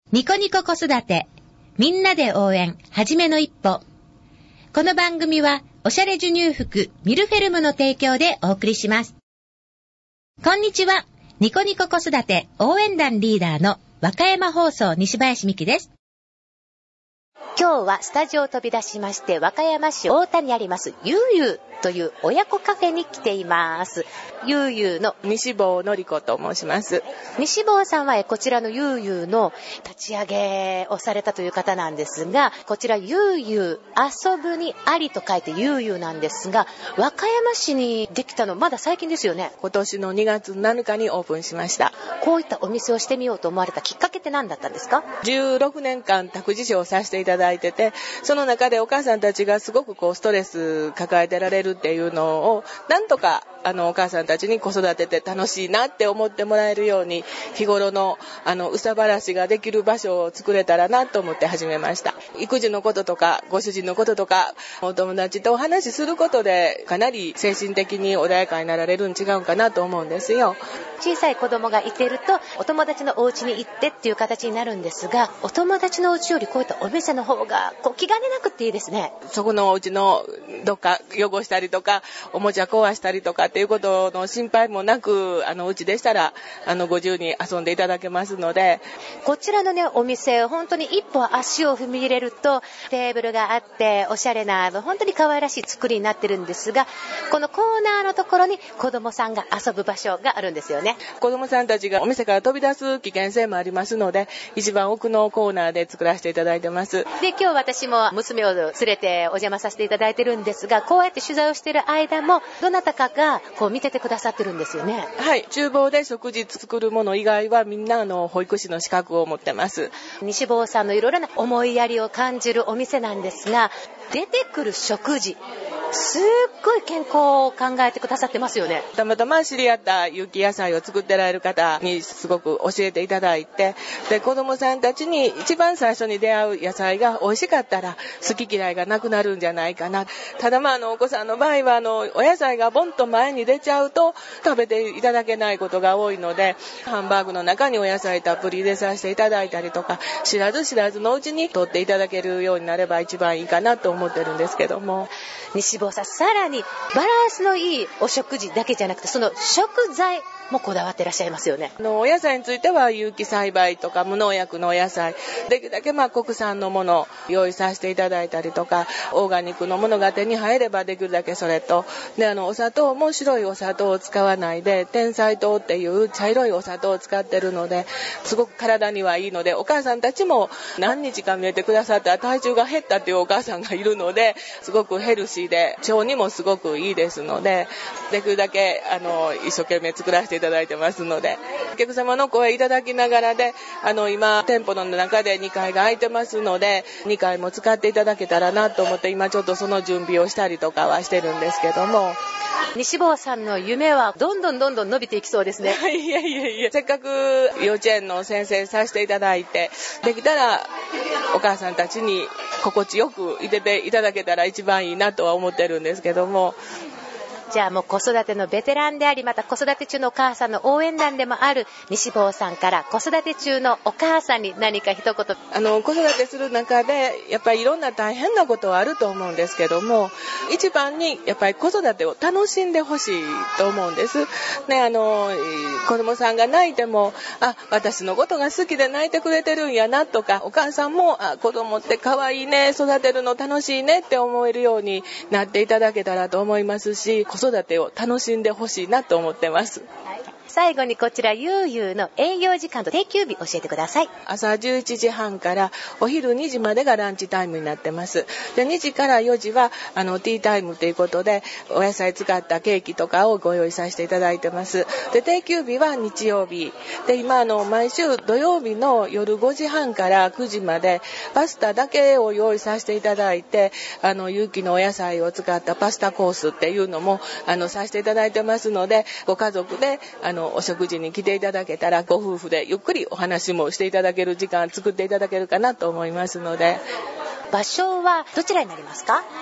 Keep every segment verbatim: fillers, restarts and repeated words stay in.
ニコニコ子育てみんなで応援はじめの一歩。この番組はおしゃれ授乳服ミルフェルムの提供でお送りします。こんにちは。ニコニコ子育て応援団リーダーの和歌山放送西林美希です。今日はスタジオを飛び出しまして和歌山市太田にありますゆうゆうという親子カフェに来ています。ゆうゆうの西坊のりこと申します。 西坊さんはこちらのゆうゆうの立ち上げをされたという方なんですが、こちらゆうゆう遊ぶにありと書いてゆうゆうなんですが、和歌山市にできたのまだ最近ですよね。 今年のにがつなのかにオープンしました。 こういったお店をしてみようと思われたきっかけって何だったんですか？ じゅうろくねんかん託児所をさせていただいてて、その中でお母さんたちがすごくこうストレス抱えてられるっていうのをなんとかあのお母さんたちに子育てて楽しいなって思ってもらえるように、日頃のあのうさばらしができる場所を作れたらなと思って始めました。育児のこととかご主人のこととかお友達とお話しすることでかなり精神的に穏やかになられるん違うかなと思うんですよ。 小さい子供がいてるとお友達のお家に行ってっていう形になるんですが、お友達のお家よりこういったお店の方がこう気兼ねなくっていいですね。 そこのお家のどっか汚したりとかおもちゃ壊したりとかっていうことの心配もなく、あのうちでしたらあのご自由に遊んでいただけますので、 こちらのねお店本当に一歩足を踏み入れるとテーブルがあっておしゃれな本当に可愛らしい作りになってるんですが、このコーナーのところに子供さんが遊ぶ場所があるんですよね。 子供さんたちがお店から飛び出す危険性もありますので、一番奥のコーナーで作らせていただいてます。 で、今日私も娘を連れてお邪魔させていただいてるんですが、こうやって取材をしている間もどなたかがこう見ててくださってるんですよね。 はい、厨房で食事作るもの以外はみんなあの保育士の資格を持ってます。 西坊さんのいろいろな思いやりを感じるお店なんですが、出てくる食事すっごい健康を考えてくださってますよね。 たまたま知り合った有機野菜を作ってられる方にすごく教えていただいて、で子供さんたちに一番最初に出会う野菜が美味しかったら好き嫌いがなくなるんじゃないかな。ただまああのお子さんの場合はあのお野菜がボンと前に出ちゃうと食べていただけないことが多いので、ハンバーグの中にお野菜たっぷり入れさせていただいたりとか、知らず知らずのうちに取っていただけるようになれば一番いいかなと思ってるんですけども、 西坊さんさらにバランスのいいお食事だけじゃなくて、その食材もこだわってらっしゃいますよね。 あのお野菜については有機栽培とか無農薬のお野菜、できるだけまあ国産のものを用意させていただいたりとか、オーガニックのものが手に入ればできるだけそれと、であのお砂糖も白いお砂糖を使わないで天才糖っていう茶色いお砂糖を使ってるので、すごく体にはいいので、お母さんたちも何日か見えてくださったら体重が減ったっていうお母さんがいるので、すごくヘルシーで腸にもすごくいいですので、できるだけあの一生懸命作らせていただいてますので、お客様の声いただきながらで、あの今店舗の中でにかいが空いてますので、にかいも使っていただけたらなと思って今ちょっとその準備をしたりとかはしてるんですけども、 西坊さんの夢はどんどんどんどん伸びていきそうですね。 いやいやいや、せっかく幼稚園の先生させていただいて、できたらお母さんたちに心地よくいてていただけたら一番いいなとは思ってるんですけども、 じゃあもう子育てのベテランであり、また子育て中のお母さんの応援団でもある西坊さんから子育て中のお母さんに何か一言。 あの子育てする中でやっぱりいろんな大変なことはあると思うんですけども、一番にやっぱり子育てを楽しんでほしいと思うんです、ね、あの子供さんが泣いても、あ、私のことが好きで泣いてくれてるんやなとか、お母さんもあ子供って可愛いね、育てるの楽しいねって思えるようになっていただけたらと思いますし、子育てを楽しんでほしいなと思ってます。 最後にこちらゆうゆうの営業時間と定休日教えてください。 朝じゅういちじはんからお昼にじまでがランチタイムになってます。でにじからよじはあのティータイムということでお野菜使ったケーキとかをご用意させていただいてます。で定休日は日曜日で、今あの毎週土曜日の夜ごじはんからくじまでパスタだけを用意させていただいて、あの有機のお野菜を使ったパスタコースっていうのもあのさせていただいてますので、ご家族であのお食事に来ていただけたらご夫婦でゆっくりお話もしていただける時間作っていただけるかなと思いますので。 場所はどちらになりますか？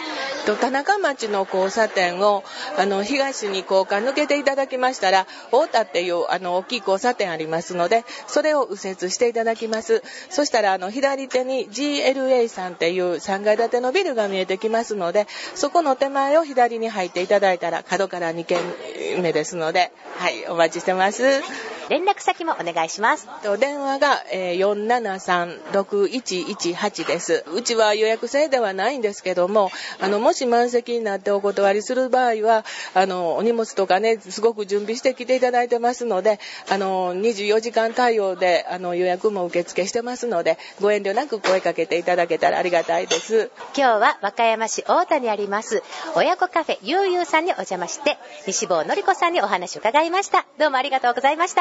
と田中町の交差点をあの東に高架抜けていただきましたら、太田っていうあの大きい交差点ありますので、それを右折していただきます。そしたらあの左手に ジーエルエー さんっていうさんがい建てのビルが見えてきますので、そこの手前を左に入っていただいたら角からに軒目ですので、はい、お待ちしてます。 連絡先もお願いします。 電話が よんななさんろくいちいちはち です。うちは予約制ではないんですけども、あのもし満席になってお断りする場合は、あのお荷物とかね、すごく準備してきていただいてますので、あのにじゅうよじかん対応であの予約も受付してますので、ご遠慮なく声かけていただけたらありがたいです。 今日は和歌山市太田にあります親子カフェゆうゆうさんにお邪魔して、西坊のり子さんにお話を伺いました。どうもありがとうございました。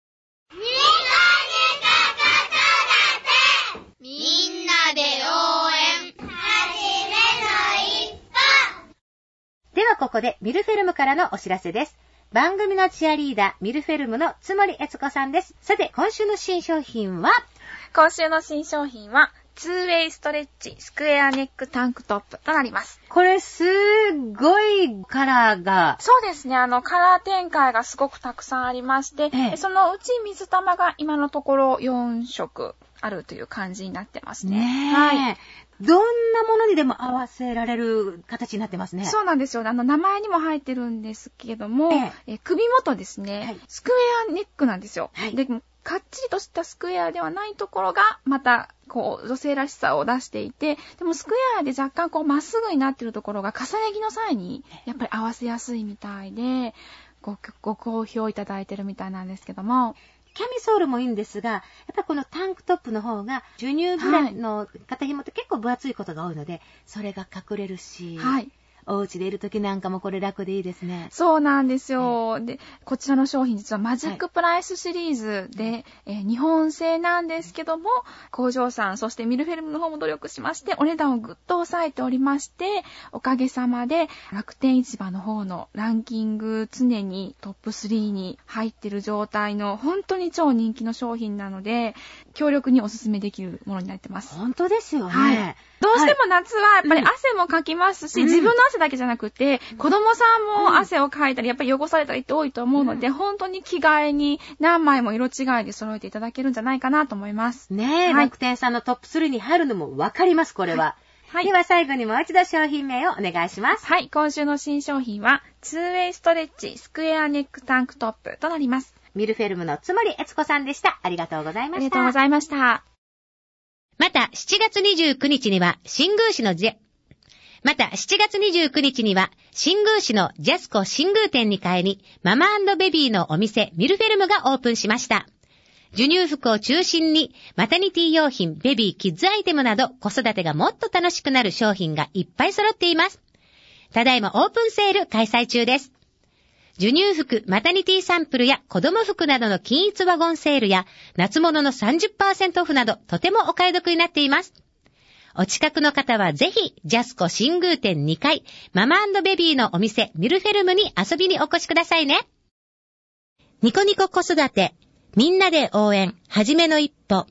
みんなで応援はじめの一歩。 ではここでミルフェルムからのお知らせです。番組のチアリーダーミルフェルムの津森悦子さんです。さて今週の新商品は今週の新商品はツーウェイストレッチスクエアネックタンクトップとなります。 これすごいカラーが。 そうですね。あのカラー展開がすごくたくさんありまして、ええ、そのうち水玉が今のところよんしょくあるという感じになってますね。 ねえ。はい。どんなものにでも合わせられる形になってますね。 そうなんですよ。あの名前にも入ってるんですけども、ええ、え首元ですね、はい、スクエアネックなんですよ。はい、でかっちりとしたスクエアではないところがまたこう女性らしさを出していて、でもスクエアで若干こうまっすぐになっているところが重ね着の際にやっぱり合わせやすいみたいで、ご, ご好評いただいてるみたいなんですけども、 キャミソールもいいんですが、やっぱりこのタンクトップの方が授乳ブラの肩紐って結構分厚いことが多いので、それが隠れるし、はい、お家でいるときなんかもこれ楽でいいですね。 そうなんですよ。で、こちらの商品実はマジックプライスシリーズで、はい、えー、日本製なんですけども、工場さん、そしてミルフェルムの方も努力しまして、お値段をぐっと抑えておりまして、おかげさまで楽天市場の方のランキング常にトップスリーに入っている状態の本当に超人気の商品なので、強力におすすめできるものになってます。 本当ですよね。 はい、どうしても夏はやっぱり汗もかきますし、うん、自分の汗だけじゃなくて、うん、子供さんも汗をかいたり、やっぱり汚されたりって多いと思うので、うん、本当に着替えに何枚も色違いで揃えていただけるんじゃないかなと思います。 ねえ、はい、楽天さんのトップスリーに入るのもわかります、これは。はいはい、では最後にもう一度商品名をお願いします。 はい、今週の新商品は、ツーウェイストレッチスクエアネックタンクトップとなります。 ミルフェルムの津森悦子さんでした。ありがとうございました。 ありがとうございました。 また、しちがつにじゅうくにちには、新宮市のジェ、また、しちがつにじゅうくにちには、新宮市のジャスコ新宮店に変えに、ママ&ベビーのお店、ミルフェルムがオープンしました。授乳服を中心に、マタニティ用品、ベビー、キッズアイテムなど、子育てがもっと楽しくなる商品がいっぱい揃っています。ただいまオープンセール開催中です。授乳服、マタニティサンプルや子供服などの均一ワゴンセールや、夏物の さんじゅっパーセント オフなど、とてもお買い得になっています。お近くの方はぜひ、ジャスコ新宮店にかい、ママ&ベビーのお店、ミルフェルムに遊びにお越しくださいね。ニコニコ子育て、みんなで応援、はじめの一歩。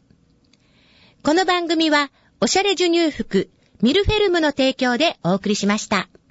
この番組は、おしゃれ授乳服、ミルフェルムの提供でお送りしました。